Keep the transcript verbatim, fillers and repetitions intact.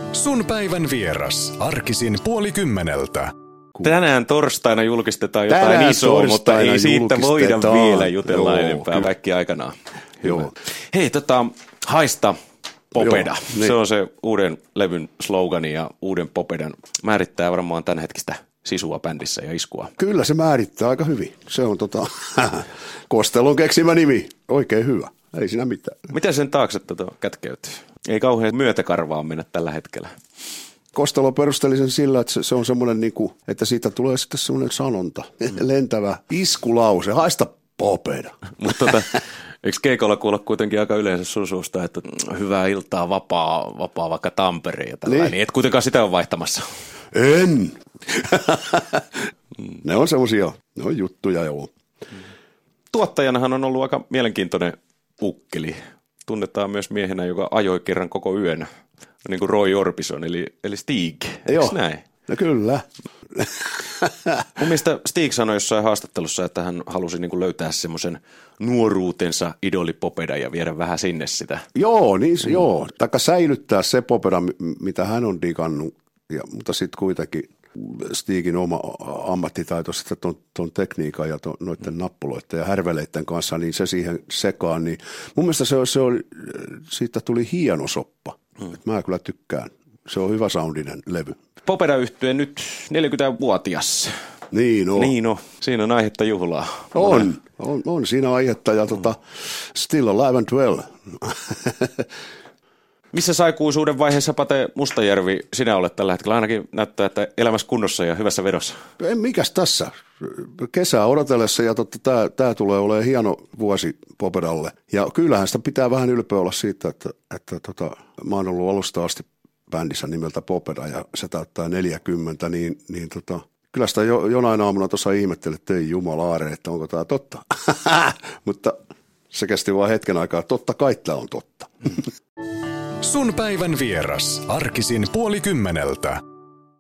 Sun päivän vieras. Arkisin puoli kymmeneltä. Tänään torstaina julkistetaan jotain Tänään isoa, mutta ei siitä voida vielä jutella Joo, enempää kyllä. kaikki aikanaan. Joo. Hei, tota, haista popeda. Joo, niin. Se on se uuden levyn slogani ja uuden popedan määrittää varmaan tämän hetkistä sisua bändissä ja iskua. Kyllä se määrittää aika hyvin. Se on tota, Kostelon keksimä nimi. Oikein hyvä. Ei siinä mitään. Miten sen taakse tota kätkeytyy? Ei kauhean myötäkarvaan mennä tällä hetkellä. Kostelo perusteli sen sillä, että se, se on semmoinen, niin kuin, että siitä tulee sitten semmoinen sanonta, mm. lentävä iskulause, haista popeda. Mutta tota, eikö keikolla kuulla kuitenkin aika yleensä sun suusta, että hyvää iltaa, vapaa, vapaa vaikka Tampereen ja tällainen, niin. Niin et kuitenkaan sitä ole vaihtamassa. En. Ne on semmoisia, ne on juttuja joo. Tuottajanahan on ollut aika mielenkiintoinen ukkeli. Tunnetaan myös miehenä, joka ajoi kerran koko yön, niin kuin Roy Orbison, eli, eli Stig. Eikö Joo. näin? No kyllä. Mun mielestä Stig sanoi jossain haastattelussa, että hän halusi niin kuin löytää semmoisen nuoruutensa idolipopedan ja viedä vähän sinne sitä. Joo, niin mm. joo. Taikka säilyttää se popeda, mitä hän on digannut, ja, mutta sitten kuitenkin Stigin oma ammattitaito sitten ton, ton tekniikan ja ton, noiden mm. nappuloiden ja härveleiden kanssa, niin se siihen sekaan. Niin mun mielestä se, se oli, siitä tuli hieno soppa. Mm. Mä kyllä tykkään. Se on hyvä soundinen levy. Popeda-yhtye nyt neljäkymmentävuotias. Niin on. Niin on. Siinä on aihetta juhlaa. On, on, on siinä aihetta ja tota, still alive and well. Missä saikuisuuden vaiheessa, Pate Mustajärvi, sinä olet tällä hetkellä? Ainakin näyttää, että elämässä kunnossa ja hyvässä vedossa. En, mikäs tässä? Kesää odotellessa ja tämä tää tulee olemaan hieno vuosi popedalle. Ja kyllähän sitä pitää vähän ylpeä olla siitä, että, että tota, mä oon ollut alusta asti bändissä nimeltä Popeda ja se täyttää neljäkymmentä, niin, niin tota, kyllä sitä jo, jonain aamuna tuossa ihmettelin, että ei jumalaare, että onko tämä totta. Mutta se kesti vain hetken aikaa. Totta kai tämä on totta. Sun päivän vieras. Arkisin puoli kymmeneltä.